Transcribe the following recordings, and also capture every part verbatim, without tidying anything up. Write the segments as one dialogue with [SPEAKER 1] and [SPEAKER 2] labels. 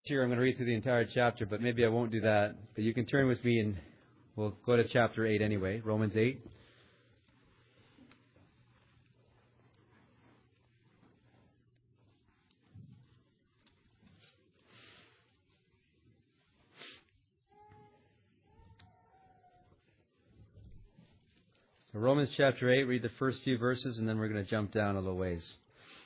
[SPEAKER 1] Here I'm going to read through the entire chapter, but maybe I won't do that. But you can turn with me and we'll go to chapter eight anyway, Romans eight. So Romans chapter eight, read the first few verses and then we're going to jump down a little ways.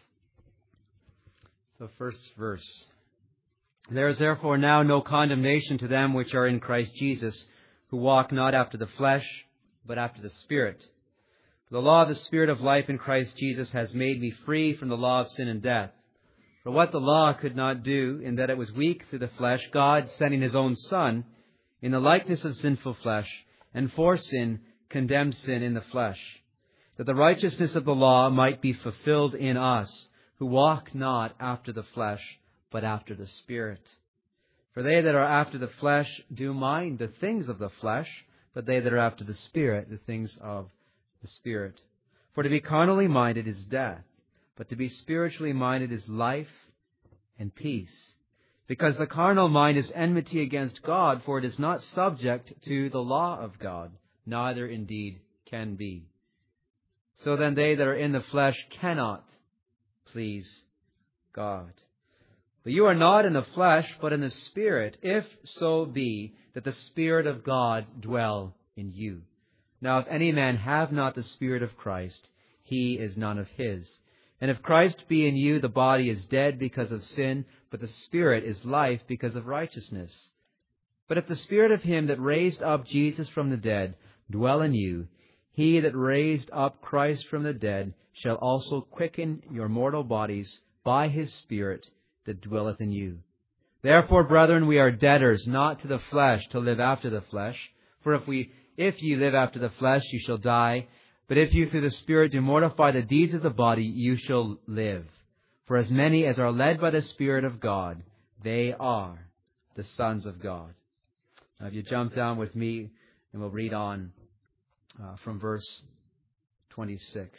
[SPEAKER 1] So first verse. There is therefore now no condemnation to them which are in Christ Jesus, who walk not after the flesh, but after the Spirit. For the law of the Spirit of life in Christ Jesus has made me free from the law of sin and death. For what the law could not do, in that it was weak through the flesh, God, sending His own Son, in the likeness of sinful flesh, and for sin, condemned sin in the flesh, that the righteousness of the law might be fulfilled in us, who walk not after the flesh, but after the Spirit. For they that are after the flesh do mind the things of the flesh, but they that are after the Spirit, the things of the Spirit. For to be carnally minded is death, but to be spiritually minded is life and peace. Because the carnal mind is enmity against God, for it is not subject to the law of God, neither indeed can be. So then they that are in the flesh cannot please God. But you are not in the flesh, but in the Spirit, if so be that the Spirit of God dwell in you. Now if any man have not the Spirit of Christ, he is none of his. And if Christ be in you, the body is dead because of sin, but the Spirit is life because of righteousness. But if the Spirit of Him that raised up Jesus from the dead dwell in you, He that raised up Christ from the dead shall also quicken your mortal bodies by His Spirit that dwelleth in you. Therefore, brethren, we are debtors, not to the flesh, to live after the flesh. For if we, if ye live after the flesh, you shall die. But if you through the Spirit do mortify the deeds of the body, you shall live. For as many as are led by the Spirit of God, they are the sons of God. Now, if you jump down with me, and we'll read on uh, from verse twenty-six.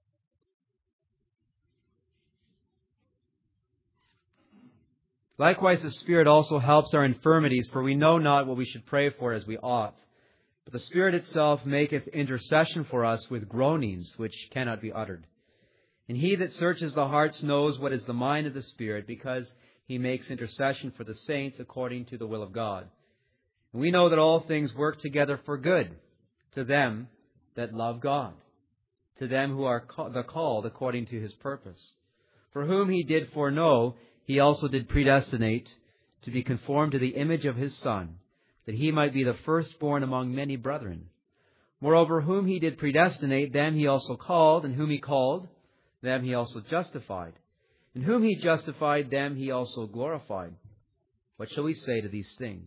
[SPEAKER 1] Likewise, the Spirit also helps our infirmities, for we know not what we should pray for as we ought. But the Spirit itself maketh intercession for us with groanings which cannot be uttered. And He that searches the hearts knows what is the mind of the Spirit, because He makes intercession for the saints according to the will of God. And we know that all things work together for good to them that love God, to them who are the called according to His purpose. For whom He did foreknow, He also did predestinate to be conformed to the image of His Son, that He might be the firstborn among many brethren. Moreover, whom He did predestinate, them He also called, and whom He called, them He also justified. And whom He justified, them He also glorified. What shall we say to these things?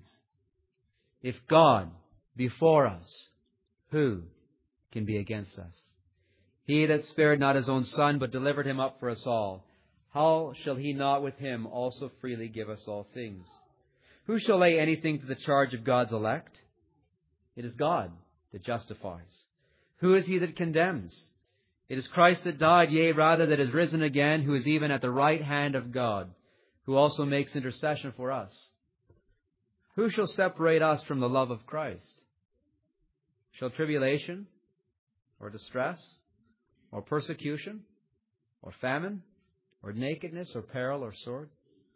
[SPEAKER 1] If God be for us, who can be against us? He that spared not His own Son, but delivered Him up for us all, how shall He not with Him also freely give us all things? Who shall lay anything to the charge of God's elect? It is God that justifies. Who is he that condemns? It is Christ that died, yea, rather that is risen again, who is even at the right hand of God, who also makes intercession for us. Who shall separate us from the love of Christ? Shall tribulation, or distress, or persecution, or famine, or nakedness, or peril, or sword?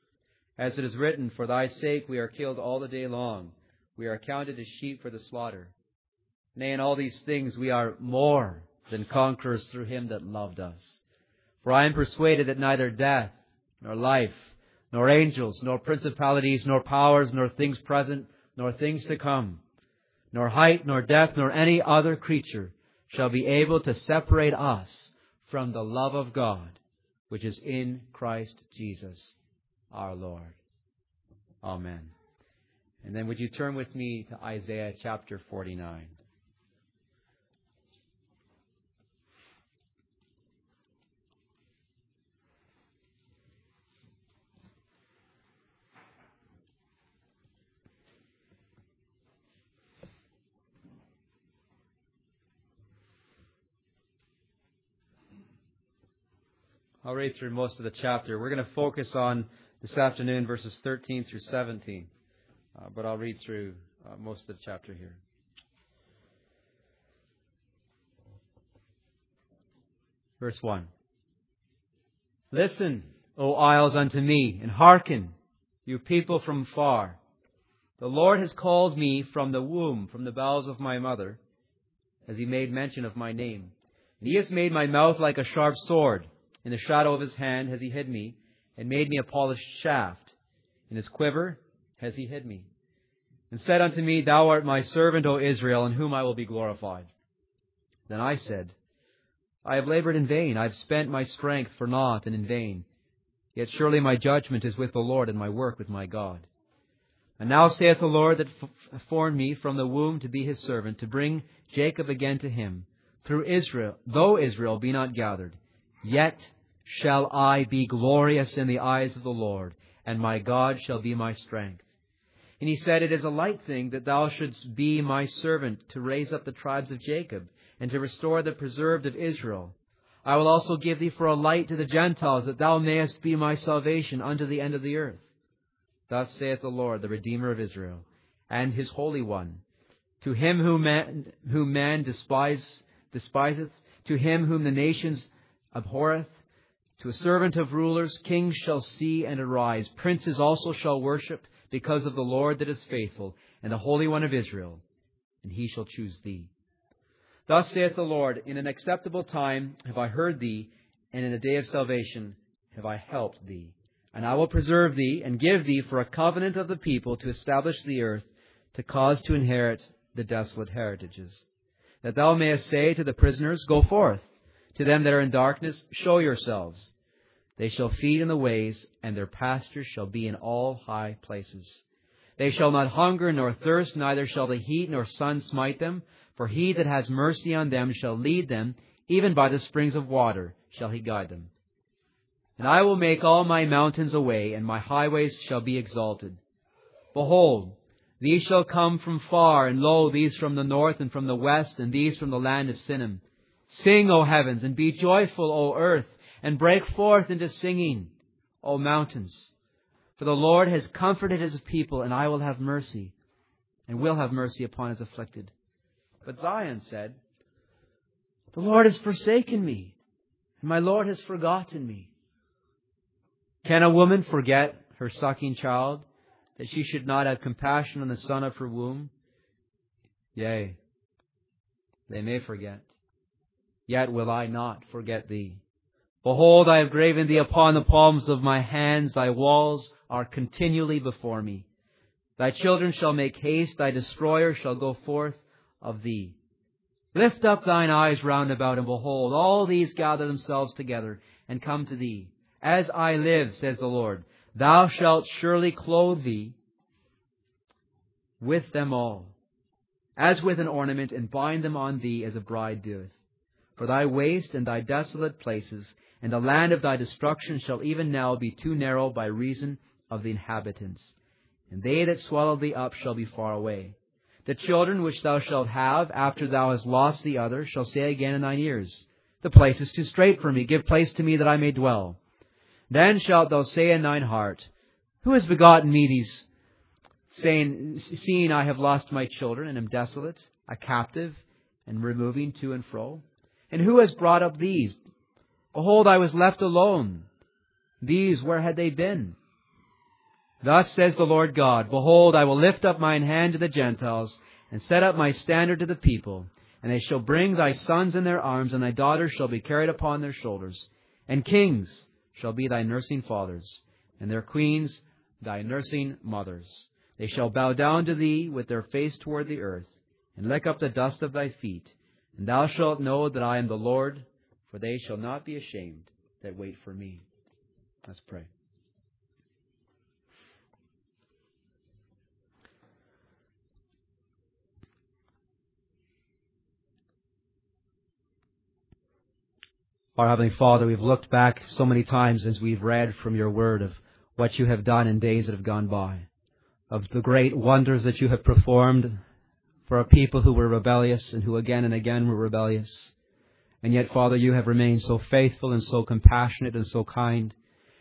[SPEAKER 1] As it is written, for thy sake we are killed all the day long. We are counted as sheep for the slaughter. Nay, in all these things we are more than conquerors through Him that loved us. For I am persuaded that neither death, nor life, nor angels, nor principalities, nor powers, nor things present, nor things to come, nor height, nor depth, nor any other creature shall be able to separate us from the love of God, which is in Christ Jesus our Lord. Amen. And then would you turn with me to Isaiah chapter forty-nine. I'll read through most of the chapter. We're going to focus on this afternoon, verses thirteen through seventeen. Uh, but I'll read through uh, most of the chapter here. Verse one. Listen, O isles, unto me, and hearken, you people from far. The Lord has called me from the womb, from the bowels of my mother, as He made mention of my name. And He has made my mouth like a sharp sword. In the shadow of His hand has He hid me, and made me a polished shaft. In His quiver has He hid me. And said unto me, Thou art my servant, O Israel, in whom I will be glorified. Then I said, I have labored in vain. I have spent my strength for naught and in vain. Yet surely my judgment is with the Lord, and my work with my God. And now saith the Lord that f- formed me from the womb to be His servant, to bring Jacob again to Him. Through Israel, though Israel be not gathered, yet shall I be glorious in the eyes of the Lord, and my God shall be my strength. And He said, It is a light thing that thou shouldst be my servant, to raise up the tribes of Jacob, and to restore the preserved of Israel. I will also give thee for a light to the Gentiles, that thou mayest be my salvation unto the end of the earth. Thus saith the Lord, the Redeemer of Israel, and His Holy One. To him whom man, whom man despise, despiseth, to him whom the nations abhorreth, to a servant of rulers, kings shall see and arise. Princes also shall worship, because of the Lord that is faithful, and the Holy One of Israel, and He shall choose thee. Thus saith the Lord, In an acceptable time have I heard thee, and in a day of salvation have I helped thee. And I will preserve thee, and give thee for a covenant of the people, to establish the earth, to cause to inherit the desolate heritages. That thou mayest say to the prisoners, Go forth. To them that are in darkness, show yourselves. They shall feed in the ways, and their pastures shall be in all high places. They shall not hunger nor thirst, neither shall the heat nor sun smite them. For He that has mercy on them shall lead them, even by the springs of water shall He guide them. And I will make all my mountains a way, and my highways shall be exalted. Behold, these shall come from far, and lo, these from the north and from the west, and these from the land of Sinim. Sing, O heavens, and be joyful, O earth, and break forth into singing, O mountains. For the Lord has comforted His people, and I will have mercy, and will have mercy upon His afflicted. But Zion said, The Lord has forsaken me, and my Lord has forgotten me. Can a woman forget her sucking child, that she should not have compassion on the son of her womb? Yea, they may forget. Yet will I not forget thee. Behold, I have graven thee upon the palms of my hands. Thy walls are continually before me. Thy children shall make haste. Thy destroyer shall go forth of thee. Lift up thine eyes round about, and behold, all these gather themselves together, and come to thee. As I live, says the Lord, thou shalt surely clothe thee with them all, as with an ornament, and bind them on thee as a bride doeth. For thy waste and thy desolate places, and the land of thy destruction shall even now be too narrow by reason of the inhabitants. And they that swallow thee up shall be far away. The children which thou shalt have, after thou hast lost the other, shall say again in thine ears, The place is too strait for me, give place to me that I may dwell. Then shalt thou say in thine heart, Who has begotten me these, saying, seeing I have lost my children, and am desolate, a captive, and removing to and fro? And who has brought up these? Behold, I was left alone. These, where had they been? Thus says the Lord God, Behold, I will lift up mine hand to the Gentiles, and set up my standard to the people. And they shall bring thy sons in their arms, and thy daughters shall be carried upon their shoulders. And kings shall be thy nursing fathers, and their queens thy nursing mothers. They shall bow down to thee with their face toward the earth, and lick up the dust of thy feet. And thou shalt know that I am the Lord, for they shall not be ashamed that wait for me. Let's pray. Our Heavenly Father, we've looked back so many times as we've read from your word of what you have done in days that have gone by, of the great wonders that you have performed for a people who were rebellious and who again and again were rebellious. And yet, Father, you have remained so faithful and so compassionate and so kind.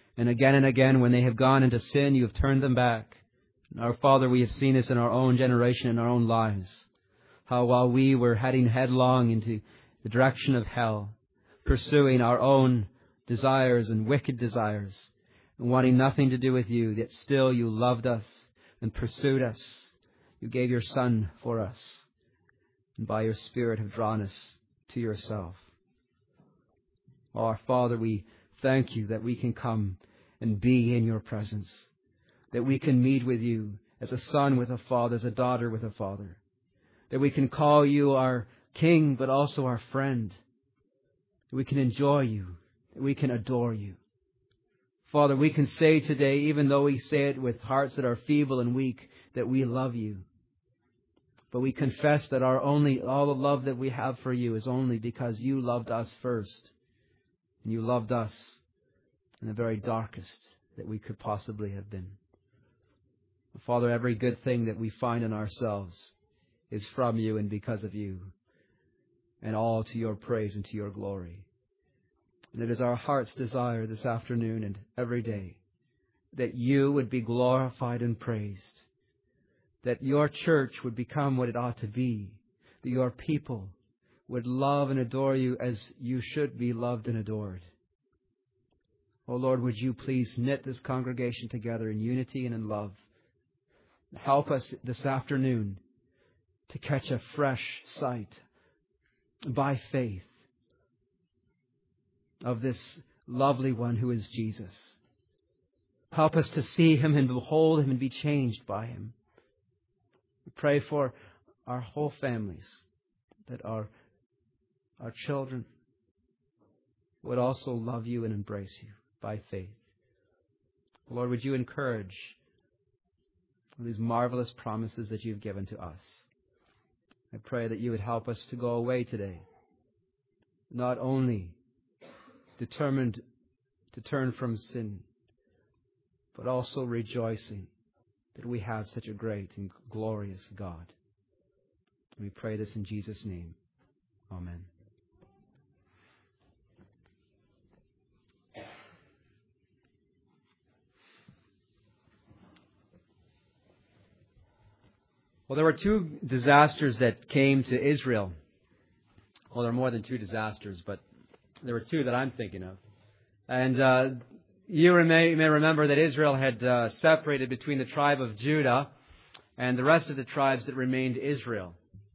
[SPEAKER 1] And again and again, when they have gone into sin, you have turned them back. And our Father, we have seen this in our own generation, in our own lives. How while we were heading headlong into the direction of hell, pursuing our own desires and wicked desires, and wanting nothing to do with you, yet still you loved us and pursued us. You gave your Son for us, and by your Spirit have drawn us to yourself. Oh, our Father, we thank you that we can come and be in your presence, that we can meet with you as a son with a father, as a daughter with a father, that we can call you our King, but also our friend, that we can enjoy you, that we can adore you. Father, we can say today, even though we say it with hearts that are feeble and weak, that we love you. But we confess that our only, all the love that we have for you is only because you loved us first. And you loved us in the very darkest that we could possibly have been. Father, every good thing that we find in ourselves is from you and because of you, and all to your praise and to your glory. And it is our heart's desire this afternoon and every day that you would be glorified and praised, that your church would become what it ought to be, that your people would love and adore you as you should be loved and adored. Oh Lord, would you please knit this congregation together in unity and in love. Help us this afternoon to catch a fresh sight by faith of this lovely one who is Jesus. Help us to see him and behold him and be changed by him. We pray for our whole families, that our, our children would also love you and embrace you by faith. Lord, would you encourage these marvelous promises that you've given to us? I pray that you would help us to go away today, not only determined to turn from sin, but also rejoicing that we have such a great and glorious God. We pray this in Jesus' name. Amen. Well, there were two disasters that came to Israel. Well, there are more than two disasters, but there were two that I'm thinking of. And uh, you may, may remember that Israel had uh, separated between the tribe of Judah and the rest of the tribes that remained Israel.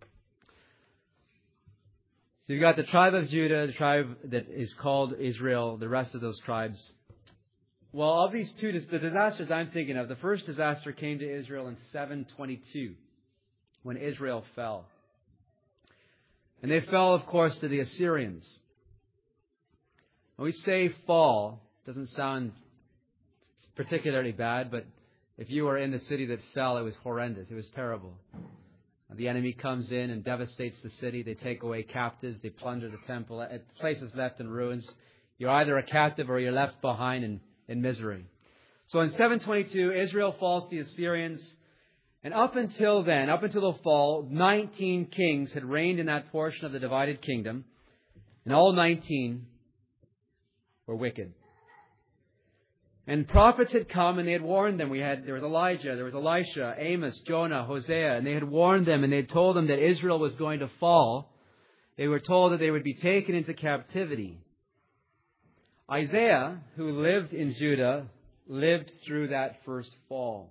[SPEAKER 1] So you've got the tribe of Judah, the tribe that is called Israel, the rest of those tribes. Well, of these two, the disasters I'm thinking of, the first disaster came to Israel in seven twenty-two, when Israel fell. And they fell, of course, to the Assyrians. When we say fall, it doesn't sound particularly bad, but if you were in the city that fell, it was horrendous. It was terrible. The enemy comes in and devastates the city. They take away captives. They plunder the temple. The place is left in ruins. You're either a captive or you're left behind in, in misery. So in seven twenty-two, Israel falls to the Assyrians. And up until then, up until the fall, nineteen kings had reigned in that portion of the divided kingdom. And all nineteen were wicked. And prophets had come and they had warned them. We had, there was Elijah, there was Elisha, Amos, Jonah, Hosea, and they had warned them and they had told them that Israel was going to fall. They were told that they would be taken into captivity. Isaiah, who lived in Judah, lived through that first fall.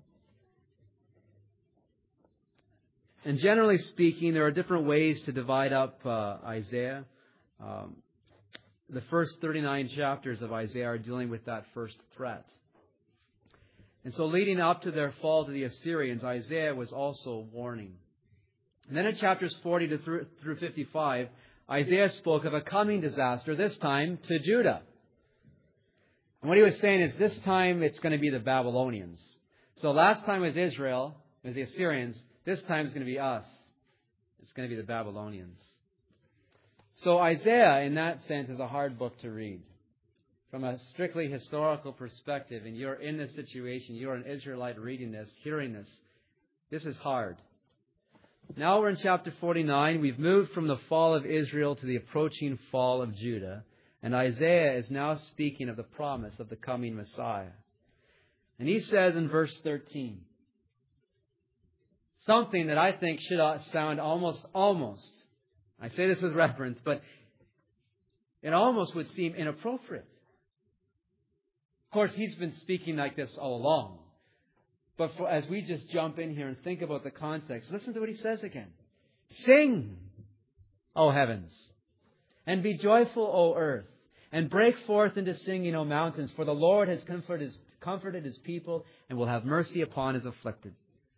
[SPEAKER 1] And generally speaking, there are different ways to divide up uh, Isaiah. Um, The first thirty-nine chapters of Isaiah are dealing with that first threat. And so leading up to their fall to the Assyrians, Isaiah was also warning. And then in chapters forty to through fifty-five, Isaiah spoke of a coming disaster, this time to Judah. And what he was saying is this time it's going to be the Babylonians. So last time was Israel, it was the Assyrians. This time it's going to be us. It's going to be the Babylonians. So Isaiah, in that sense, is a hard book to read. From a strictly historical perspective, and you're in this situation, you're an Israelite reading this, hearing this, this is hard. Now we're in chapter forty-nine. We've moved from the fall of Israel to the approaching fall of Judah. And Isaiah is now speaking of the promise of the coming Messiah. And he says in verse thirteen, something that I think should sound almost, almost, I say this with reverence, but it almost would seem inappropriate. Of course, he's been speaking like this all along. But for, as we just jump in here and think about the context, listen to what he says again. Sing, O heavens, and be joyful, O earth, and break forth into singing, O mountains, for the Lord has comforted his, comforted his people and will have mercy upon his afflicted.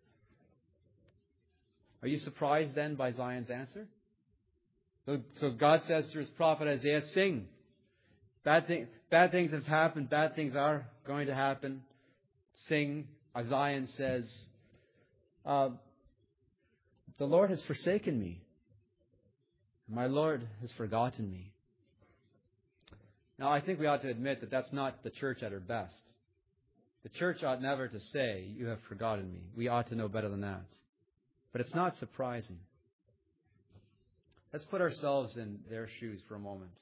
[SPEAKER 1] Are you surprised then by Zion's answer? So, so God says through his prophet Isaiah, sing. Bad, thing, bad things have happened. Bad things are going to happen. Sing. Zion says, uh, the Lord has forsaken me. My Lord has forgotten me. Now, I think we ought to admit that that's not the church at her best. The church ought never to say, you have forgotten me. We ought to know better than that. But it's not surprising. Let's put ourselves in their shoes for a moment.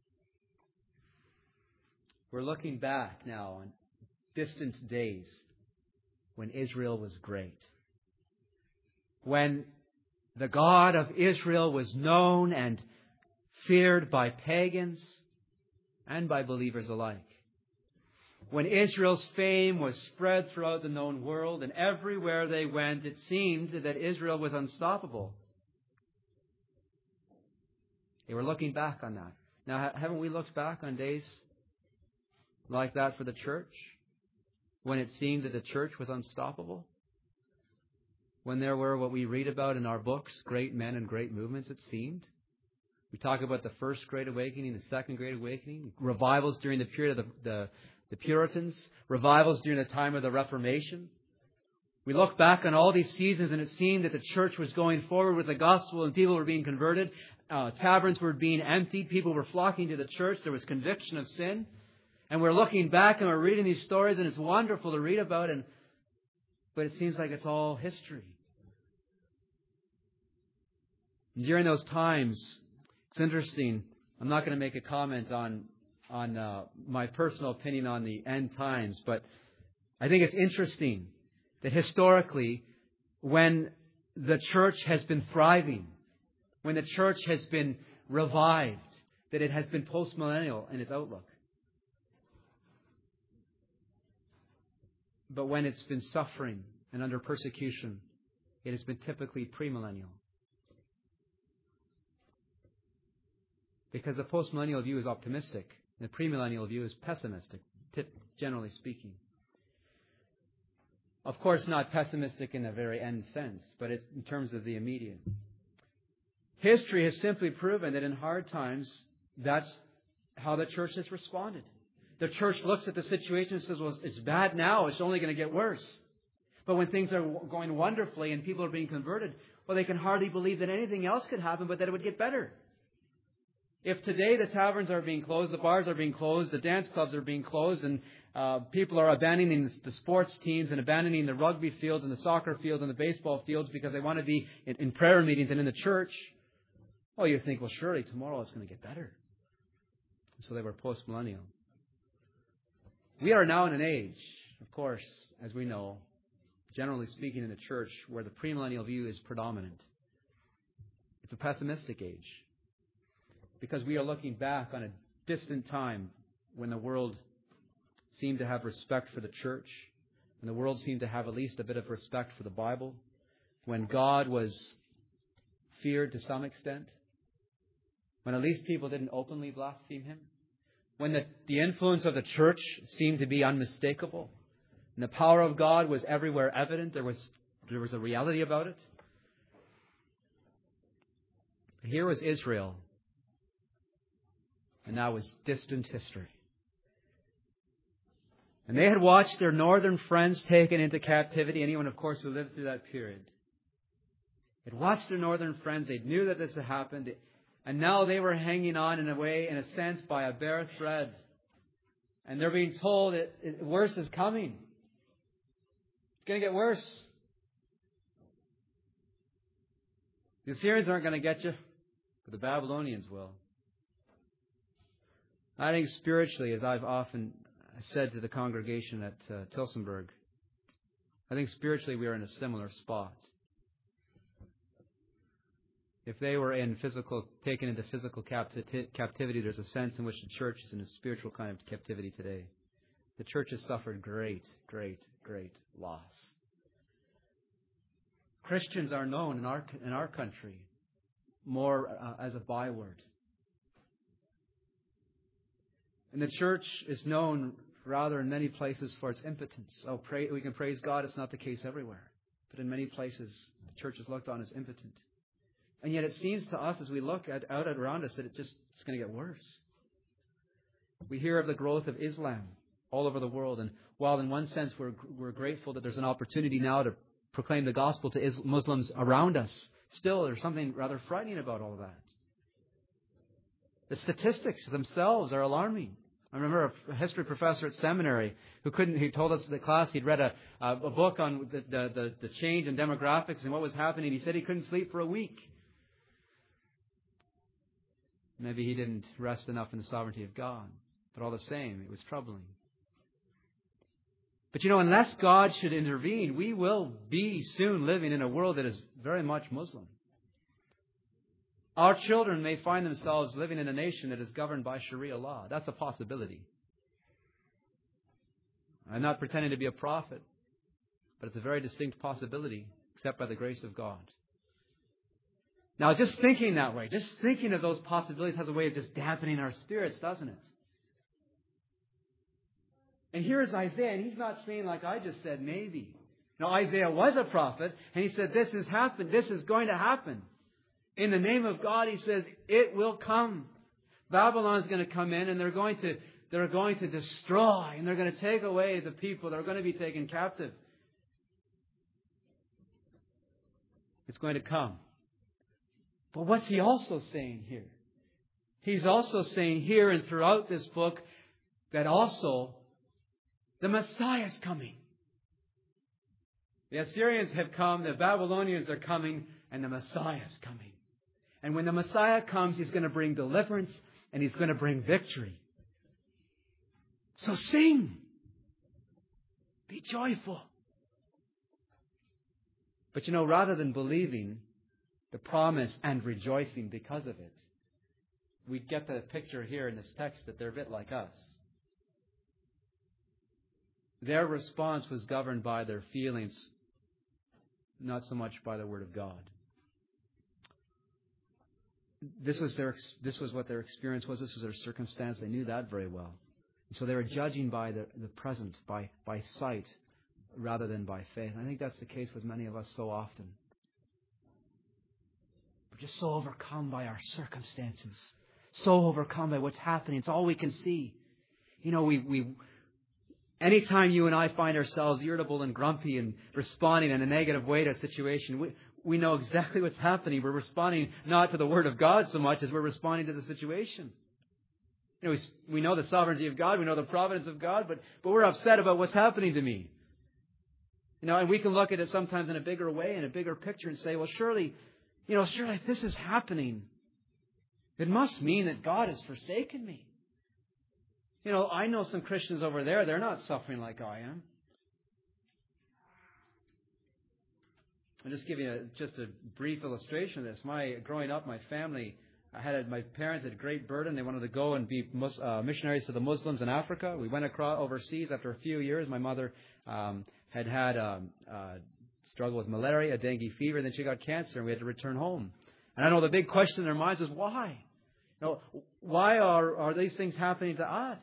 [SPEAKER 1] We're looking back now on distant days when Israel was great. When the God of Israel was known and feared by pagans and by believers alike. When Israel's fame was spread throughout the known world, and everywhere they went, it seemed that Israel was unstoppable. They were looking back on that. Now, haven't we looked back on days like that for the church? When it seemed that the church was unstoppable? When there were what we read about in our books, great men and great movements, it seemed. We talk about the first Great Awakening, the second Great Awakening, revivals during the period of the, the, the Puritans, revivals during the time of the Reformation. We look back on all these seasons and it seemed that the church was going forward with the gospel and people were being converted. Uh, taverns were being emptied. People were flocking to the church. There was conviction of sin. And we're looking back and we're reading these stories and it's wonderful to read about, and but it seems like it's all history. And during those times, it's interesting. I'm not going to make a comment on on uh, my personal opinion on the end times, but I think it's interesting that historically, when the church has been thriving, when the church has been revived, that it has been postmillennial in its outlook. But when it's been suffering and under persecution, it has been typically premillennial. Because the postmillennial view is optimistic, and the premillennial view is pessimistic, generally speaking. Of course, not pessimistic in a very end sense, but it's in terms of the immediate. History has simply proven that in hard times, that's how the church has responded. The church looks at the situation and says, well, it's bad now. It's only going to get worse. But when things are going wonderfully and people are being converted, well, they can hardly believe that anything else could happen, but that it would get better. If today the taverns are being closed, the bars are being closed, the dance clubs are being closed, and uh, people are abandoning the sports teams and abandoning the rugby fields and the soccer fields and the baseball fields because they want to be in, in prayer meetings and in the church, well, you think, well, surely tomorrow it's going to get better. So they were post-millennial. We are now in an age, of course, as we know, generally speaking in the church, where the premillennial view is predominant. It's a pessimistic age. Because we are looking back on a distant time when the world seemed to have respect for the church, when the world seemed to have at least a bit of respect for the Bible, when God was feared to some extent, when at least people didn't openly blaspheme Him, when the, the influence of the church seemed to be unmistakable, and the power of God was everywhere evident, there was, there was a reality about it. But here was Israel, and that was distant history. And they had watched their northern friends taken into captivity. Anyone, of course, who lived through that period. They'd watched their northern friends. They knew that this had happened. And now they were hanging on in a way, in a sense, by a bare thread. And they're being told that it, worse is coming. It's going to get worse. The Assyrians aren't going to get you, but the Babylonians will. I think spiritually, as I've often said to the congregation at uh, Tilsonburg, I think spiritually we are in a similar spot. If they were in physical, taken into physical capti- captivity, there's a sense in which the church is in a spiritual kind of captivity today. The church has suffered great, great, great loss. Christians are known in our in our country more uh, as a byword. And the church is known rather in many places for its impotence. Oh, pray, we can praise God, it's not the case everywhere. But in many places, the church is looked on as impotent. And yet it seems to us as we look at, out around us that it just it's going to get worse. We hear of the growth of Islam all over the world. And while in one sense we're, we're grateful that there's an opportunity now to proclaim the gospel to Is- Muslims around us, still there's something rather frightening about all of that. The statistics themselves are alarming. I remember a history professor at seminary who couldn't. He told us in the class he'd read a, a book on the, the, the change in demographics and what was happening. He said he couldn't sleep for a week. Maybe he didn't rest enough in the sovereignty of God. But all the same, it was troubling. But you know, unless God should intervene, we will be soon living in a world that is very much Muslim. Our children may find themselves living in a nation that is governed by Sharia law. That's a possibility. I'm not pretending to be a prophet, but it's a very distinct possibility, except by the grace of God. Now, just thinking that way, just thinking of those possibilities has a way of just dampening our spirits, doesn't it? And here is Isaiah, and he's not saying like I just said, maybe. Now, Isaiah was a prophet, and he said, this has happened, this is going to happen. In the name of God, he says, it will come. Babylon's going to come in, and they're going to, they're going to destroy, and they're going to take away the people that are going to be taken captive. It's going to come. But what's he also saying here? He's also saying here and throughout this book that also the Messiah is coming. The Assyrians have come, the Babylonians are coming, and the Messiah is coming. And when the Messiah comes, he's going to bring deliverance and he's going to bring victory. So sing. Be joyful. But you know, rather than believing the promise and rejoicing because of it, we get the picture here in this text that they're a bit like us. Their response was governed by their feelings, not so much by the Word of God. This was their. This was what their experience was. This was their circumstance. They knew that very well. And so they were judging by the, the present, by, by sight, rather than by faith. And I think that's the case with many of us so often. We're just so overcome by our circumstances, so overcome by what's happening. It's all we can see. You know, we we. Anytime you and I find ourselves irritable and grumpy and responding in a negative way to a situation, we, we know exactly what's happening. We're responding not to the Word of God so much as we're responding to the situation. You know, we, we know the sovereignty of God, we know the providence of God, but, but we're upset about what's happening to me. You know, and we can look at it sometimes in a bigger way, in a bigger picture, and say, well, surely, you know, surely if this is happening, it must mean that God has forsaken me. You know, I know some Christians over there, they're not suffering like I am. I'll just give you a, just a brief illustration of this. My growing up, my family, I had my parents had a great burden. They wanted to go and be mus, uh, missionaries to the Muslims in Africa. We went across overseas after a few years. My mother um, had had a um, uh, struggle with malaria, dengue fever, and then she got cancer, and we had to return home. And I know the big question in their minds was why. You know, why are, are these things happening to us?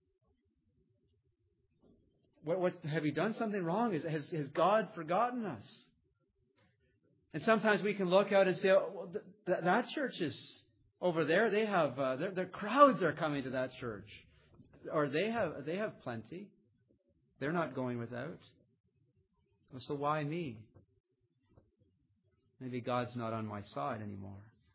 [SPEAKER 1] What, what have we done something wrong? Is, has, has God forgotten us? And sometimes we can look out and say, oh, well, th- th- that church is over there. They have uh, their, their crowds are coming to that church, or they have they have plenty. They're not going without. So why me? Maybe God's not on my side anymore.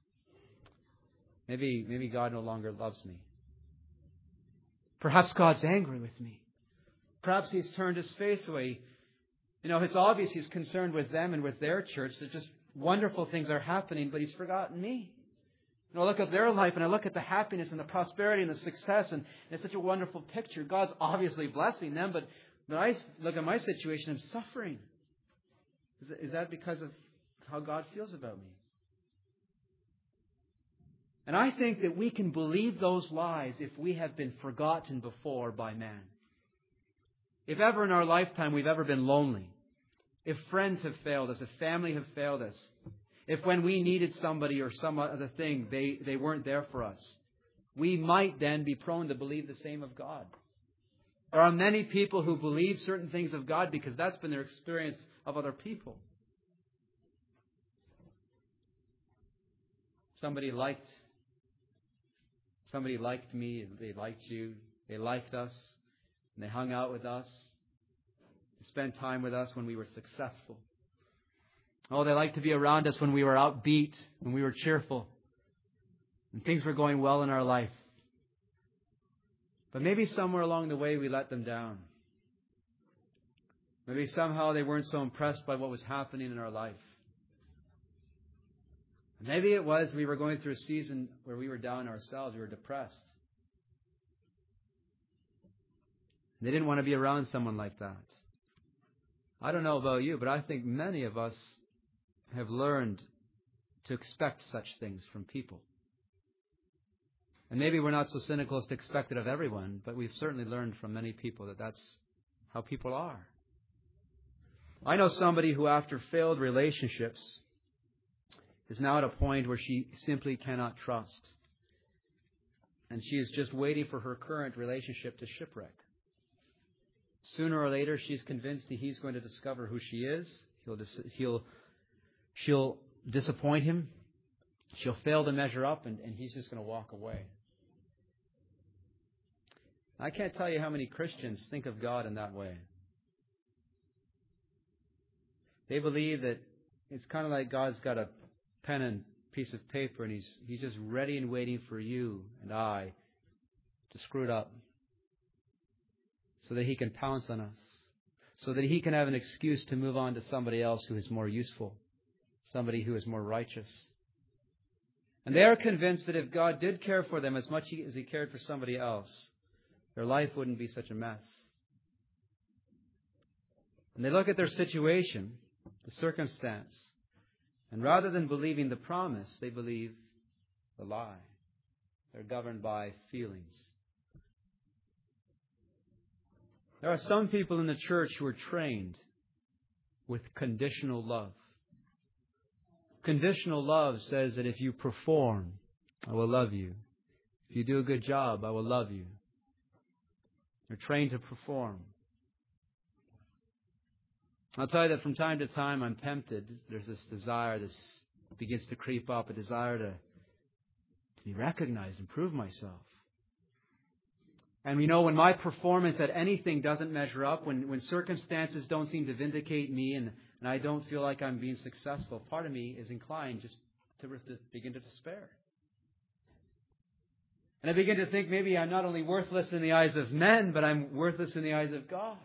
[SPEAKER 1] Maybe, maybe God no longer loves me. Perhaps God's angry with me. Perhaps He's turned His face away. You know, it's obvious He's concerned with them and with their church. That just wonderful things are happening, but He's forgotten me. And I look at their life and I look at the happiness and the prosperity and the success, and it's such a wonderful picture. God's obviously blessing them, but, but I look at my situation, I'm suffering. Is that, is that because of how God feels about me? And I think that we can believe those lies if we have been forgotten before by man. If ever in our lifetime we've ever been lonely, if friends have failed us, if family have failed us, if when we needed somebody or some other thing, they, they weren't there for us, we might then be prone to believe the same of God. There are many people who believe certain things of God because that's been their experience of other people. Somebody liked, somebody liked me, they liked you, they liked us, and they hung out with us, they spent time with us when we were successful. Oh, they liked to be around us when we were upbeat, when we were cheerful, and things were going well in our life. But maybe somewhere along the way we let them down. Maybe somehow they weren't so impressed by what was happening in our life. Maybe it was we were going through a season where we were down ourselves, we were depressed. They didn't want to be around someone like that. I don't know about you, but I think many of us have learned to expect such things from people. And maybe we're not so cynical as to expect it of everyone, but we've certainly learned from many people that that's how people are. I know somebody who, after failed relationships, is now at a point where she simply cannot trust. And she is just waiting for her current relationship to shipwreck. Sooner or later, she's convinced that he's going to discover who she is. He'll, dis- he'll, she'll disappoint him. She'll fail to measure up, and, and he's just going to walk away. I can't tell you how many Christians think of God in that way. They believe that it's kind of like God's got a pen and piece of paper, and he's he's just ready and waiting for you and I to screw it up so that he can pounce on us, so that he can have an excuse to move on to somebody else who is more useful, somebody who is more righteous. And they are convinced that if God did care for them as much as he cared for somebody else, their life wouldn't be such a mess. And they look at their situation, the circumstance, and rather than believing the promise, they believe the lie. They're governed by feelings. There are some people in the church who are trained with conditional love. Conditional love says that if you perform, I will love you. If you do a good job, I will love you. They're trained to perform. I'll tell you that from time to time I'm tempted. There's this desire, this begins to creep up, a desire to, to be recognized and prove myself. And we know when my performance at anything doesn't measure up, when, when circumstances don't seem to vindicate me and, and I don't feel like I'm being successful, part of me is inclined just to, to begin to despair. And I begin to think maybe I'm not only worthless in the eyes of men, but I'm worthless in the eyes of God.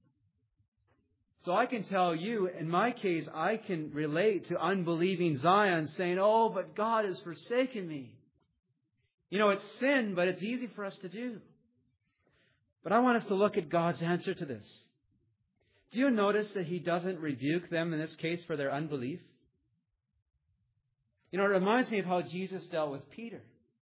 [SPEAKER 1] So I can tell you, in my case, I can relate to unbelieving Zion saying, oh, but God has forsaken me. You know, it's sin, but it's easy for us to do. But I want us to look at God's answer to this. Do you notice that He doesn't rebuke them in this case for their unbelief? You know, it reminds me of how Jesus dealt with Peter.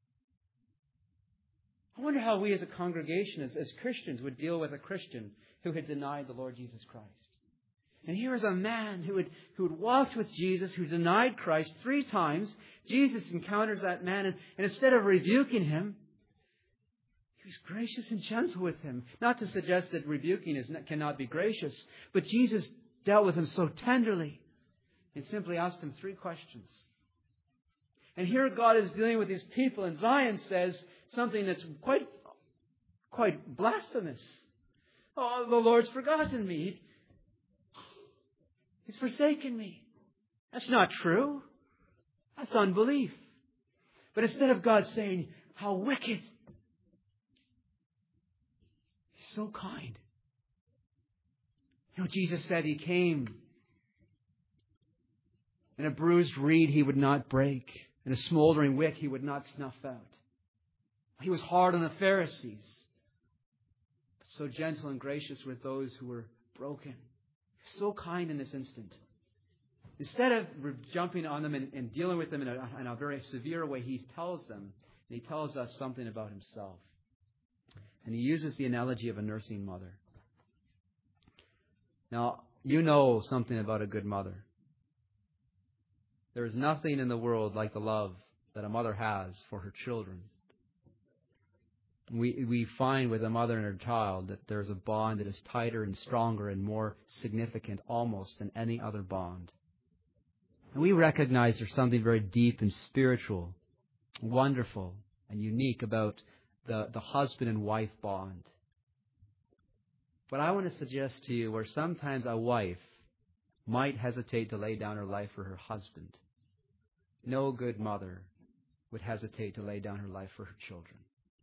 [SPEAKER 1] I wonder how we as a congregation, as, as Christians, would deal with a Christian who had denied the Lord Jesus Christ. And here is a man who had, who had walked with Jesus, who denied Christ three times. Jesus encounters that man, and, and instead of rebuking him, He was gracious and gentle with him. Not to suggest that rebuking is, cannot be gracious, but Jesus dealt with him so tenderly and simply asked him three questions. And here God is dealing with these people, and Zion says something that's quite, quite blasphemous. Oh, the Lord's forgotten me. He's forsaken me. That's not true. That's unbelief. But instead of God saying, how wicked, He's so kind. You know, Jesus said He came, and a bruised reed He would not break, and a smoldering wick he would not snuff out. He was hard on the Pharisees, but so gentle and gracious with those who were broken. So kind in this instant. Instead of jumping on them and, and dealing with them in a, in a very severe way, he tells them, and he tells us something about himself. And he uses the analogy of a nursing mother. Now, you know something about a good mother. There is nothing in the world like the love that a mother has for her children. We we find with a mother and her child that there's a bond that is tighter and stronger and more significant almost than any other bond. And we recognize there's something very deep and spiritual, wonderful and unique about the, the husband and wife bond. But I want to suggest to you where sometimes a wife might hesitate to lay down her life for her husband, no good mother would hesitate to lay down her life for her children.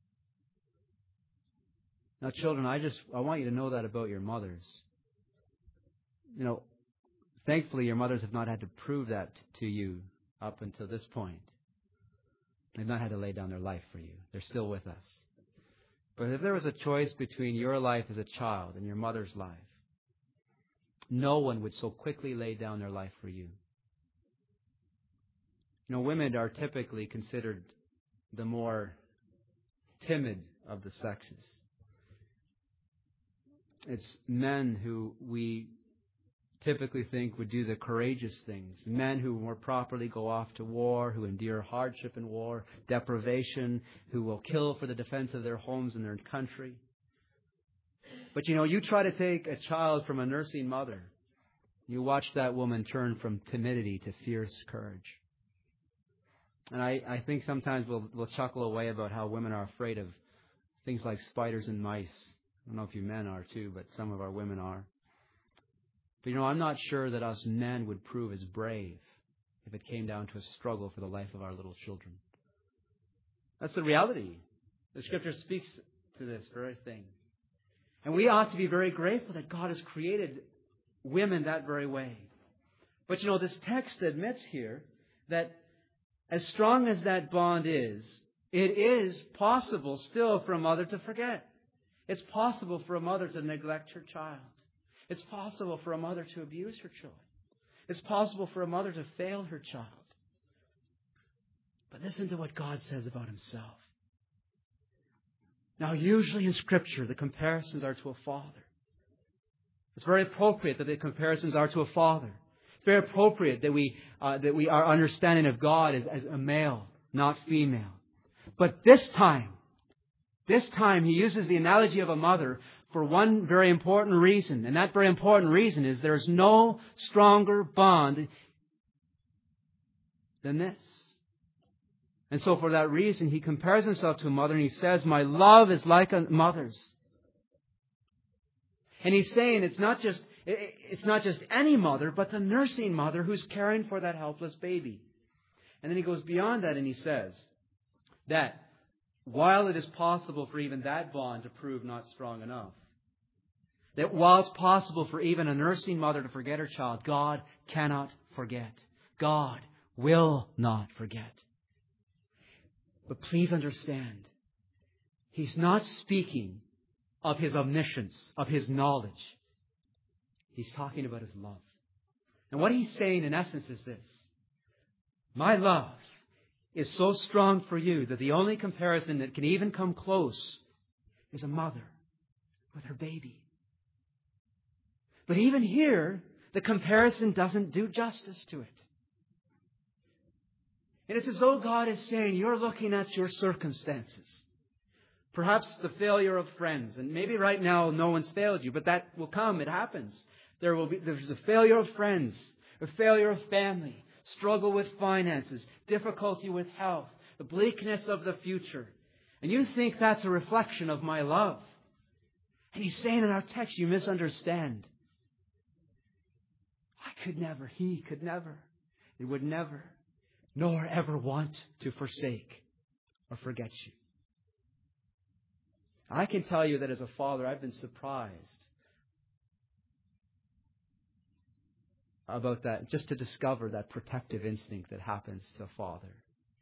[SPEAKER 1] Now, children, I just I want you to know that about your mothers. You know, thankfully, your mothers have not had to prove that to you up until this point. They've not had to lay down their life for you. They're still with us. But if there was a choice between your life as a child and your mother's life, no one would so quickly lay down their life for you. You know, women are typically considered the more timid of the sexes. It's men who we typically think would do the courageous things. Men who more properly go off to war, who endure hardship in war, deprivation, who will kill for the defense of their homes and their country. But you know, you try to take a child from a nursing mother, you watch that woman turn from timidity to fierce courage. And I, I think sometimes we'll, we'll chuckle away about how women are afraid of things like spiders and mice. I don't know if you men are too, but some of our women are. But you know, I'm not sure that us men would prove as brave if it came down to a struggle for the life of our little children. That's the reality. The Scripture speaks to this very thing. And we ought to be very grateful that God has created women that very way. But you know, this text admits here that as strong as that bond is, it is possible still for a mother to forget. It's possible for a mother to neglect her child. It's possible for a mother to abuse her children. It's possible for a mother to fail her child. But listen to what God says about Himself. Now, usually in Scripture, the comparisons are to a father. It's very appropriate that the comparisons are to a father. It's very appropriate that we uh, that we our understanding of God is as a male, not female. But this time, this time He uses the analogy of a mother for one very important reason. And that very important reason is there is no stronger bond than this. And so for that reason, He compares Himself to a mother and He says, my love is like a mother's. And He's saying it's not just it's not just any mother, but the nursing mother who's caring for that helpless baby. And then He goes beyond that and He says that while it is possible for even that bond to prove not strong enough, that while it's possible for even a nursing mother to forget her child, God cannot forget. God will not forget. But please understand, He's not speaking of His omniscience, of His knowledge. He's talking about His love. And what He's saying in essence is this: my love is so strong for you that the only comparison that can even come close is a mother with her baby. But even here, the comparison doesn't do justice to it. And it's as though God is saying, you're looking at your circumstances. Perhaps the failure of friends. And maybe right now no one's failed you, but that will come. It happens. There will be there's the failure of friends, a failure of family, struggle with finances, difficulty with health, the bleakness of the future. And you think that's a reflection of my love. And He's saying in our text, you misunderstand. I could never, He could never, He would never, nor ever want to forsake or forget you. I can tell you that as a father, I've been surprised about that, just to discover that protective instinct that happens to a father.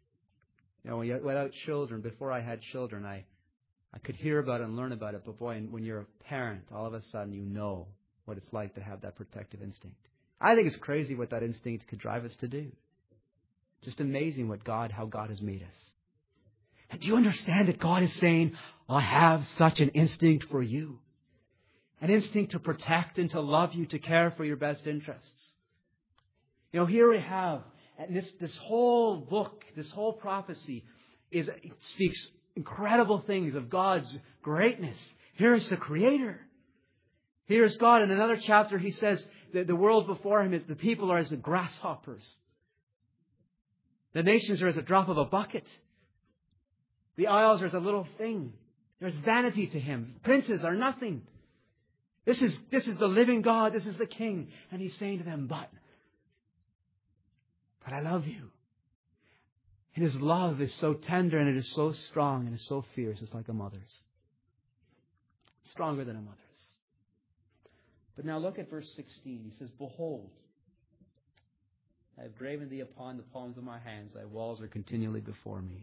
[SPEAKER 1] You know, without children, before I had children, I, I could hear about it and learn about it. But boy, when you're a parent, all of a sudden you know what it's like to have that protective instinct. I think it's crazy what that instinct could drive us to do. Just amazing what God, how God has made us. And do you understand that God is saying, I have such an instinct for you. An instinct to protect and to love you, to care for your best interests. You know, here we have, and this, this whole book, this whole prophecy is it speaks incredible things of God's greatness. Here's the Creator. Here's God. In another chapter, he says that the world before him is, the people are as the grasshoppers. The nations are as a drop of a bucket. The isles are as a little thing. There's vanity to him. Princes are nothing. This is, this is the living God. This is the King. And he's saying to them, but, but I love you. And his love is so tender and it is so strong and it's so fierce. It's like a mother's. Stronger than a mother's. But now look at verse sixteen. He says, behold, I have graven thee upon the palms of my hands. Thy walls are continually before me.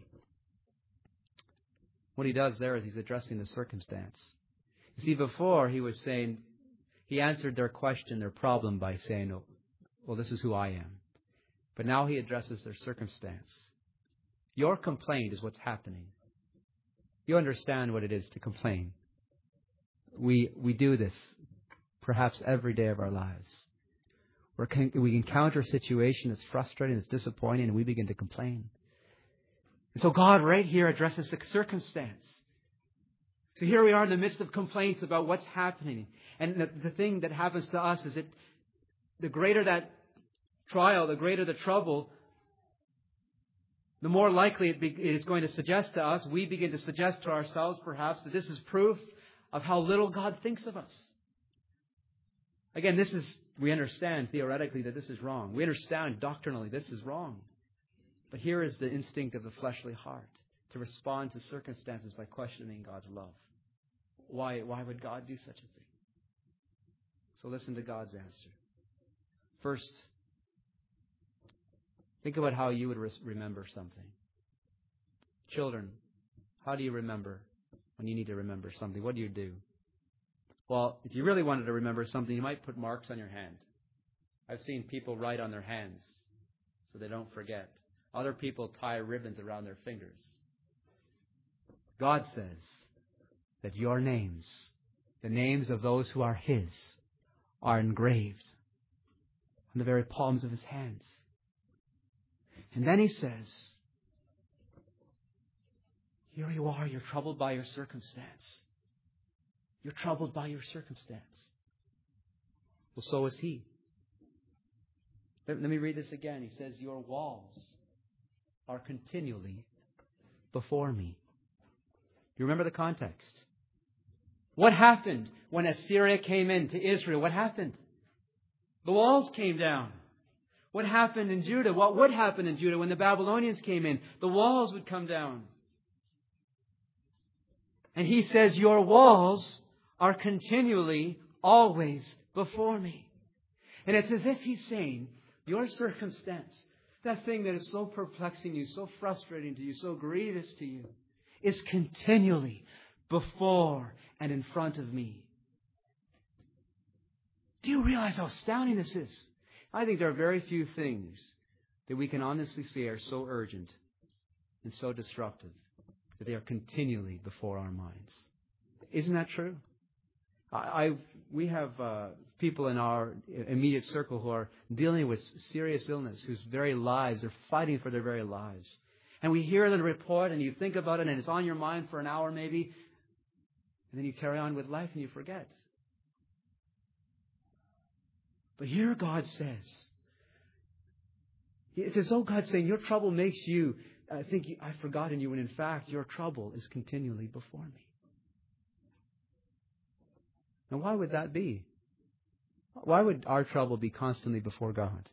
[SPEAKER 1] What he does there is he's addressing the circumstance. You see, before he was saying, he answered their question, their problem by saying, oh, well, this is who I am. But now he addresses their circumstance. Your complaint is what's happening. You understand what it is to complain. We, we do this perhaps every day of our lives. We're, we encounter a situation that's frustrating, that's disappointing, and we begin to complain. And so God right here addresses the circumstance. So here we are in the midst of complaints about what's happening. And the, the thing that happens to us is that the greater that trial, the greater the trouble, the more likely it, be, it is going to suggest to us, we begin to suggest to ourselves perhaps that this is proof of how little God thinks of us. Again, this is, we understand theoretically that this is wrong. We understand doctrinally this is wrong. But here is the instinct of the fleshly heart, to respond to circumstances by questioning God's love. Why, why would God do such a thing? So listen to God's answer. First, think about how you would remember something. Children, how do you remember when you need to remember something? What do you do? Well, if you really wanted to remember something, you might put marks on your hand. I've seen people write on their hands so they don't forget. Other people tie ribbons around their fingers. God says that your names, the names of those who are His, are engraved on the very palms of His hands. And then He says, here you are, you're troubled by your circumstance. You're troubled by your circumstance. Well, so is He. Let, let me read this again. He says, your walls are continually before me. You remember the context? What happened when Assyria came into Israel? What happened? The walls came down. What happened in Judah? What would happen in Judah when the Babylonians came in? The walls would come down. And He says, your walls are continually, always before me. And it's as if He's saying, your circumstance, that thing that is so perplexing you, so frustrating to you, so grievous to you, is continually before and in front of me. Do you realize how astounding this is? I think there are very few things that we can honestly say are so urgent and so disruptive that they are continually before our minds. Isn't that true? I, I've, we have uh, people in our immediate circle who are dealing with serious illness, whose very lives are fighting for their very lives. And we hear the report and you think about it and it's on your mind for an hour maybe, and then you carry on with life and you forget. But here God says, it's as though God's saying, your trouble makes you uh, think I've forgotten you, when in fact your trouble is continually before me. Now why would that be? Why would our trouble be constantly before God?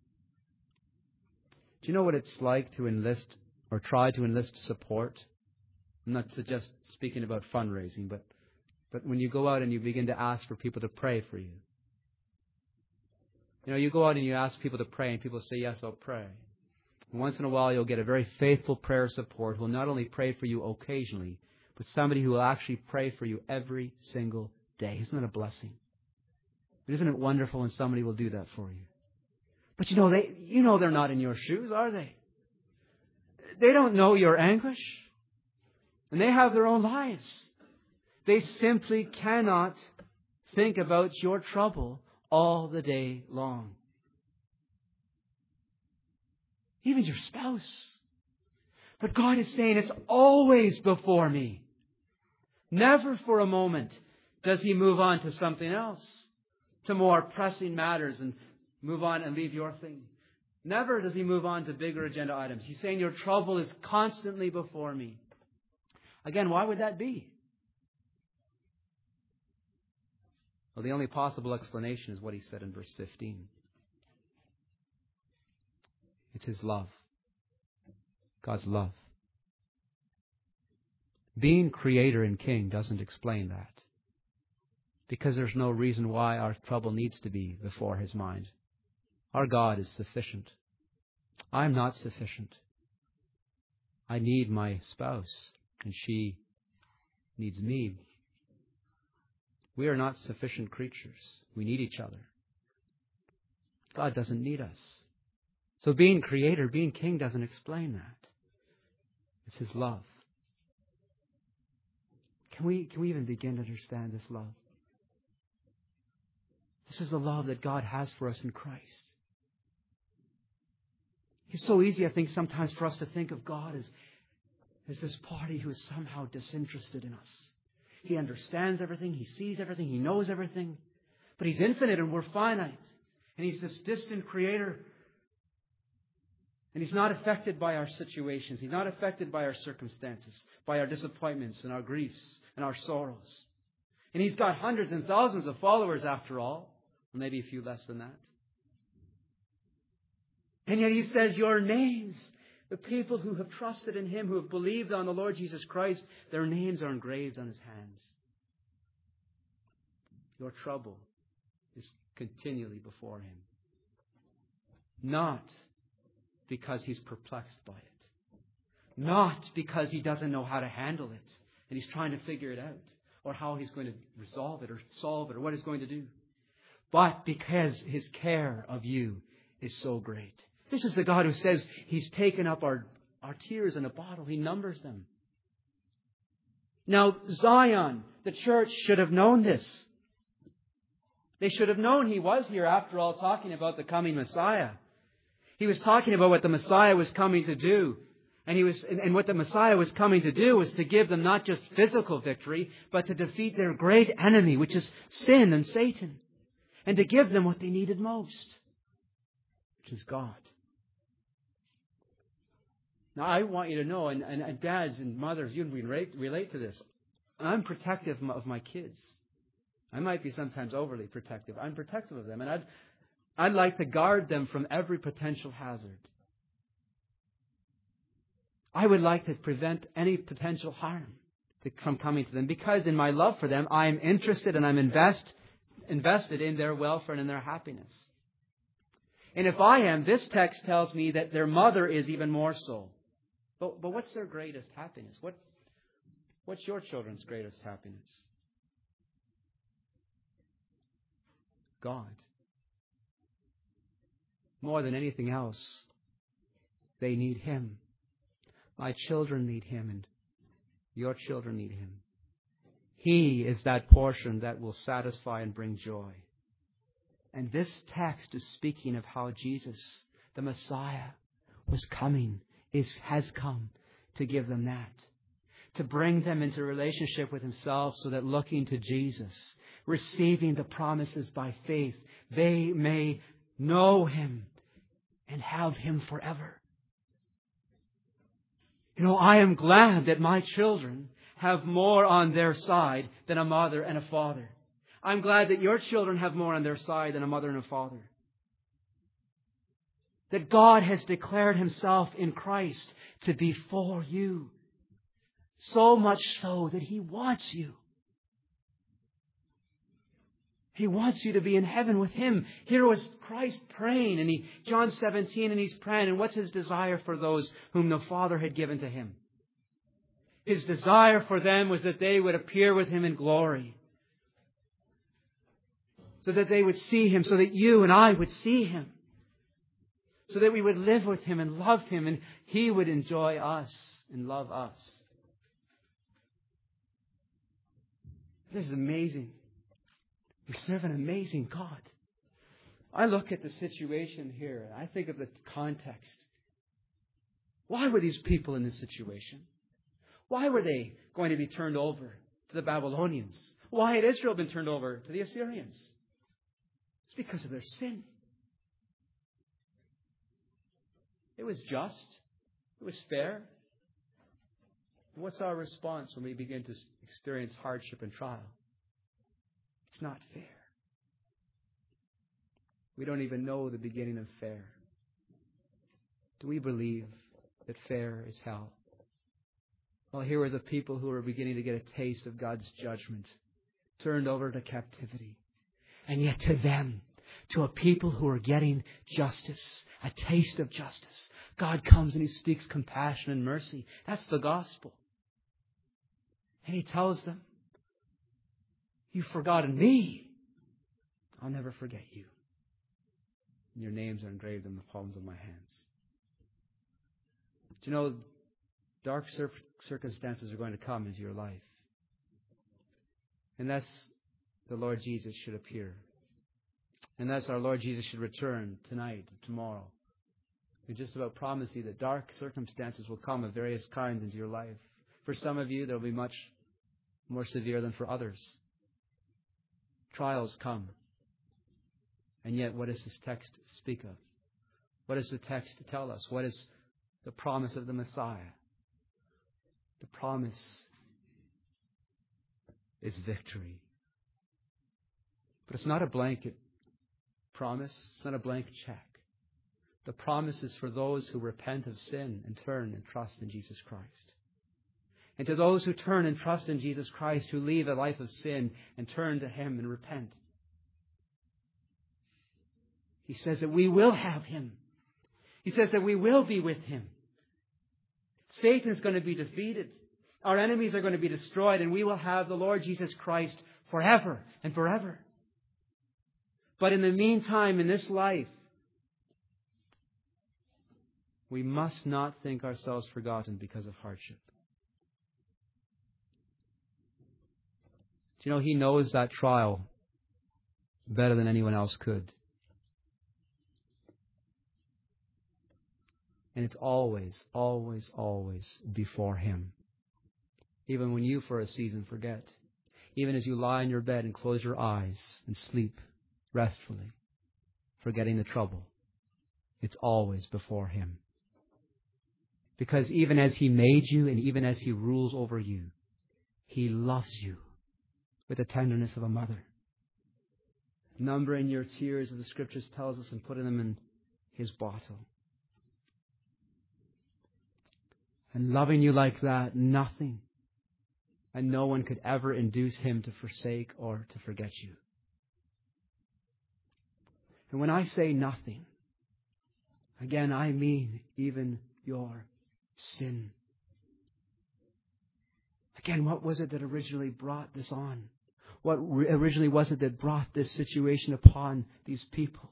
[SPEAKER 1] Do you know what it's like to enlist or try to enlist support? I'm not just speaking about fundraising, but, but when you go out and you begin to ask for people to pray for you. You know, you go out and you ask people to pray and people say, yes, I'll pray. Once in a while, you'll get a very faithful prayer support who will not only pray for you occasionally, but somebody who will actually pray for you every single day. Isn't that a blessing? But isn't it wonderful when somebody will do that for you? But you know, they, you know they're not in your shoes, are they? They don't know your anguish. And they have their own lives. They simply cannot think about your trouble all the day long. Even your spouse. But God is saying it's always before me. Never for a moment does He move on to something else, to more pressing matters and move on and leave your thing. Never does He move on to bigger agenda items. He's saying your trouble is constantly before me. Again, why would that be? Well, the only possible explanation is what He said in verse fifteen. It's His love. God's love. Being Creator and King doesn't explain that. Because there's no reason why our trouble needs to be before His mind. Our God is sufficient. I'm not sufficient. I need my spouse, and she needs me. We are not sufficient creatures. We need each other. God doesn't need us. So being Creator, being King doesn't explain that. It's His love. Can we, can we even begin to understand this love? This is the love that God has for us in Christ. It's so easy, I think, sometimes for us to think of God as, as this party who is somehow disinterested in us. He understands everything. He sees everything. He knows everything. But He's infinite and we're finite. And He's this distant Creator. And He's not affected by our situations. He's not affected by our circumstances, by our disappointments and our griefs and our sorrows. And He's got hundreds and thousands of followers after all. Or maybe a few less than that. And yet He says, your names, the people who have trusted in Him, who have believed on the Lord Jesus Christ, their names are engraved on His hands. Your trouble is continually before Him. Not because He's perplexed by it. Not because He doesn't know how to handle it and He's trying to figure it out, or how He's going to resolve it or solve it or what He's going to do. But because His care of you is so great. This is the God who says He's taken up our, our tears in a bottle. He numbers them. Now, Zion, the church, should have known this. They should have known He was here, after all, talking about the coming Messiah. He was talking about what the Messiah was coming to do. And he was, and what the Messiah was coming to do was to give them not just physical victory, but to defeat their great enemy, which is sin and Satan. And to give them what they needed most, which is God. Now, I want you to know, and, and, and dads and mothers, you can relate, relate to this. I'm protective of my kids. I might be sometimes overly protective. I'm protective of them. And I'd, I'd like to guard them from every potential hazard. I would like to prevent any potential harm to, from coming to them, because in my love for them, I am interested and I'm invest, invested in their welfare and in their happiness. And if I am, this text tells me that their mother is even more so. But, but what's their greatest happiness? What, what's your children's greatest happiness? God. More than anything else, they need Him. My children need Him, and your children need Him. He is that portion that will satisfy and bring joy. And this text is speaking of how Jesus, the Messiah, was coming, is, has come to give them that. To bring them into relationship with Himself so that looking to Jesus, receiving the promises by faith, they may know Him and have Him forever. You know, I am glad that my children have more on their side than a mother and a father. I'm glad that your children have more on their side than a mother and a father. That God has declared Himself in Christ to be for you. So much so that He wants you. He wants you to be in heaven with Him. Here was Christ praying, and he, John seventeen, and He's praying. And what's His desire for those whom the Father had given to Him? His desire for them was that they would appear with Him in glory. So that they would see Him, so that you and I would see Him. So that we would live with Him and love Him, and He would enjoy us and love us. This is amazing. We serve an amazing God. I look at the situation here, and I think of the context. Why were these people in this situation? Why were they going to be turned over to the Babylonians? Why had Israel been turned over to the Assyrians? It's because of their sin. It was just. It was fair. What's our response when we begin to experience hardship and trial? It's not fair. We don't even know the beginning of fair. Do we believe that fair is hell? Well, here was a people who were beginning to get a taste of God's judgment, turned over to captivity. And yet to them, to a people who are getting justice, a taste of justice, God comes and He speaks compassion and mercy. That's the gospel. And He tells them, you've forgotten me. I'll never forget you. And your names are engraved in the palms of my hands. Do you know, dark cir- circumstances are going to come into your life. And thus the Lord Jesus should appear. And thus our Lord Jesus should return tonight, tomorrow. We just about promise you that dark circumstances will come of various kinds into your life. For some of you, they'll be much more severe than for others. Trials come. And yet, what does this text speak of? What does the text tell us? What is the promise of the Messiah? The promise is victory. But it's not a blanket promise. It's not a blank check. The promise is for those who repent of sin and turn and trust in Jesus Christ. And to those who turn and trust in Jesus Christ, who leave a life of sin and turn to Him and repent. He says that we will have Him. He says that we will be with Him. Satan is going to be defeated. Our enemies are going to be destroyed, and we will have the Lord Jesus Christ forever and forever. But in the meantime, in this life, we must not think ourselves forgotten because of hardship. Do you know, He knows that trial better than anyone else could. And it's always, always, always before Him. Even when you for a season forget. Even as you lie in your bed and close your eyes and sleep restfully, forgetting the trouble. It's always before Him. Because even as He made you and even as He rules over you, He loves you with the tenderness of a mother. Numbering your tears, as the Scriptures tells us, and putting them in His bottle. And loving you like that, nothing and no one could ever induce Him to forsake or to forget you. And when I say nothing, again, I mean even your sin. Again, what was it that originally brought this on? What originally was it that brought this situation upon these people?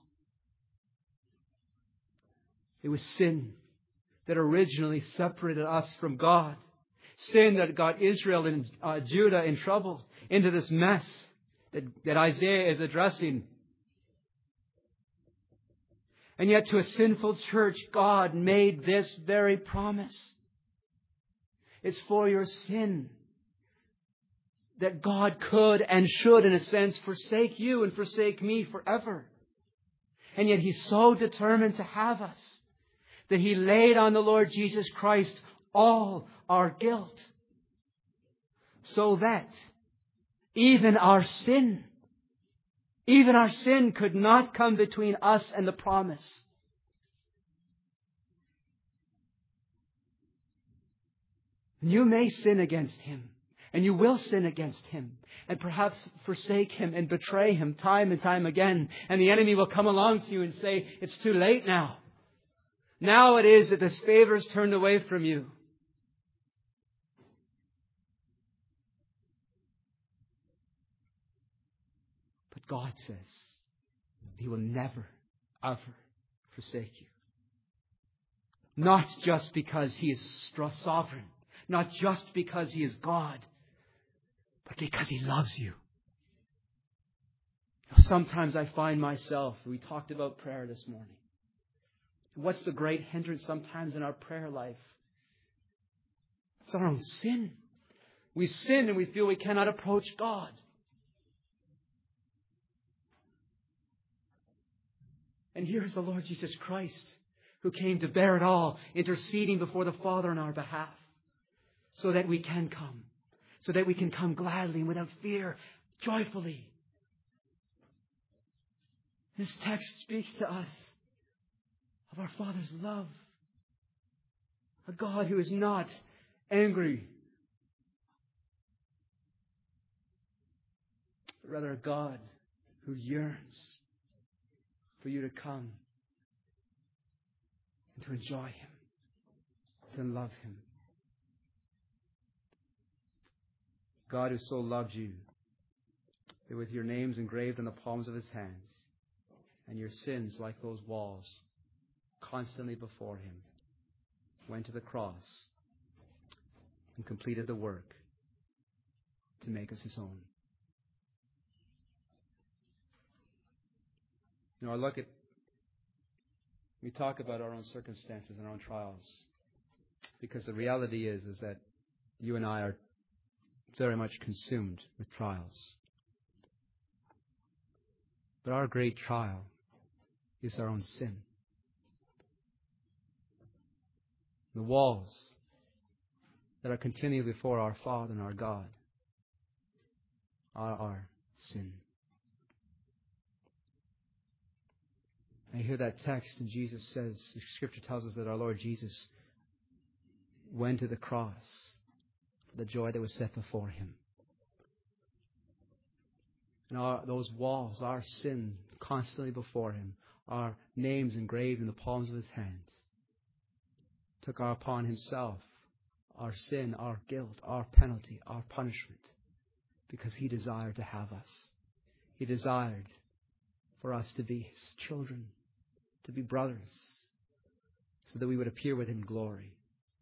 [SPEAKER 1] It was sin that originally separated us from God. Sin that got Israel and uh, Judah in trouble, into this mess that, that Isaiah is addressing. And yet to a sinful church, God made this very promise. It's for your sin that God could and should, in a sense, forsake you and forsake me forever. And yet He's so determined to have us that He laid on the Lord Jesus Christ all our guilt, so that even our sin, even our sin could not come between us and the promise. You may sin against Him,
[SPEAKER 2] And you will sin against Him and perhaps forsake Him and betray Him time and time again. And the enemy will come along to you and say, it's too late now. Now it is that this favor is turned away from you. But God says He will never, ever forsake you. Not just because He is sovereign. Not just because He is God. But because He loves you. Sometimes I find myself, we talked about prayer this morning. What's the great hindrance sometimes in our prayer life? It's our own sin. We sin and we feel we cannot approach God. And here's the Lord Jesus Christ, who came to bear it all, interceding before the Father on our behalf, so that we can come, so that we can come gladly and without fear, joyfully. This text speaks to us of our Father's love. A God who is not angry, but rather a God who yearns for you to come and to enjoy Him, to love Him. God who so loved you that with your names engraved on the palms of His hands and your sins like those walls constantly before Him, went to the cross and completed the work to make us His own. You know, I look at, we talk about our own circumstances and our own trials, because the reality is, is that you and I are very much consumed with trials. But our great trial is our own sin. The walls that are continually before our Father and our God are our sin. I hear that text, and Jesus says, the Scripture tells us that our Lord Jesus went to the cross for the joy that was set before Him. And our, those walls, our sin constantly before Him, our names engraved in the palms of His hands, took upon Himself our sin, our guilt, our penalty, our punishment, because He desired to have us. He desired for us to be His children, to be brothers, so that we would appear with Him in glory.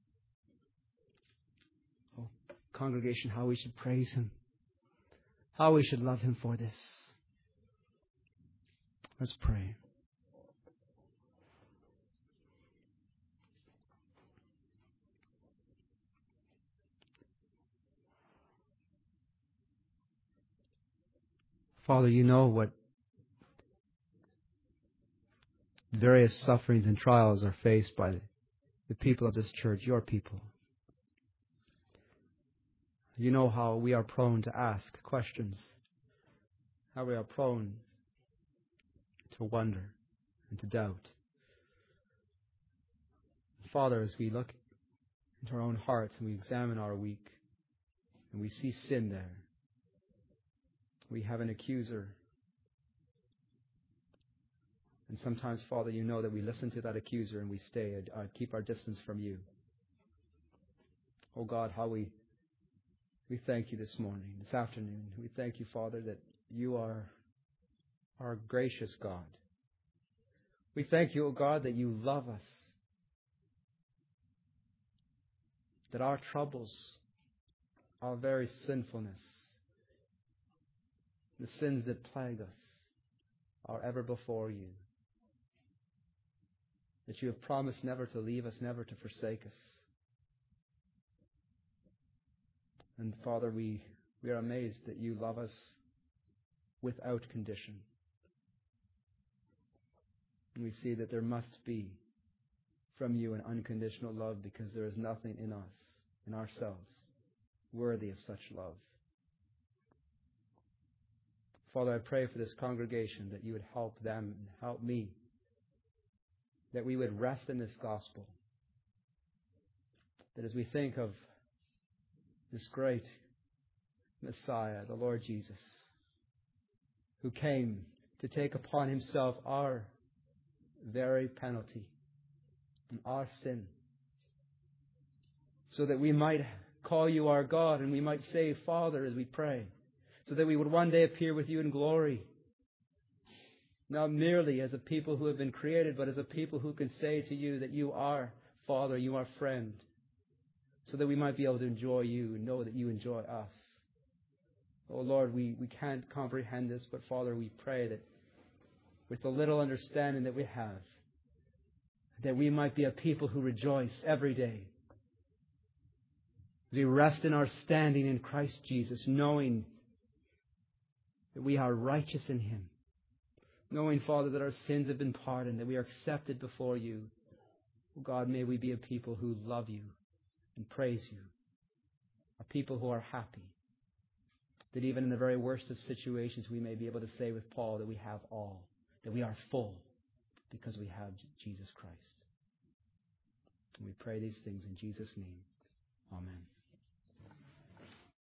[SPEAKER 2] Oh, congregation, how we should praise Him. How we should love Him for this. Let's pray. Father, you know what various sufferings and trials are faced by the people of this church, your people. You know how we are prone to ask questions, how we are prone to wonder and to doubt. Father, as we look into our own hearts and we examine our week and we see sin there, we have an accuser. And sometimes, Father, you know that we listen to that accuser and we stay, uh, keep our distance from you. Oh God, how we we thank you this morning, this afternoon. We thank you, Father, that you are our gracious God. We thank you, oh God, that you love us. That our troubles, our very sinfulness, the sins that plague us, are ever before you. That you have promised never to leave us, never to forsake us. And Father, we, we are amazed that you love us without condition. And we see that there must be from you an unconditional love, because there is nothing in us, in ourselves, worthy of such love. Father, I pray for this congregation that you would help them and help me, that we would rest in this gospel, that as we think of this great Messiah, the Lord Jesus, who came to take upon himself our very penalty and our sin, so that we might call you our God and we might say, Father, as we pray, so that we would one day appear with you in glory, not merely as a people who have been created, but as a people who can say to you that you are Father, you are friend, so that we might be able to enjoy you and know that you enjoy us. Oh Lord, we, we can't comprehend this, but Father, we pray that with the little understanding that we have, that we might be a people who rejoice every day. We rest in our standing in Christ Jesus, knowing that we are righteous in Him. Knowing, Father, that our sins have been pardoned, that we are accepted before you. Oh God, may we be a people who love you and praise you. A people who are happy. That even in the very worst of situations, we may be able to say with Paul that we have all. That we are full because we have Jesus Christ. And we pray these things in Jesus' name. Amen.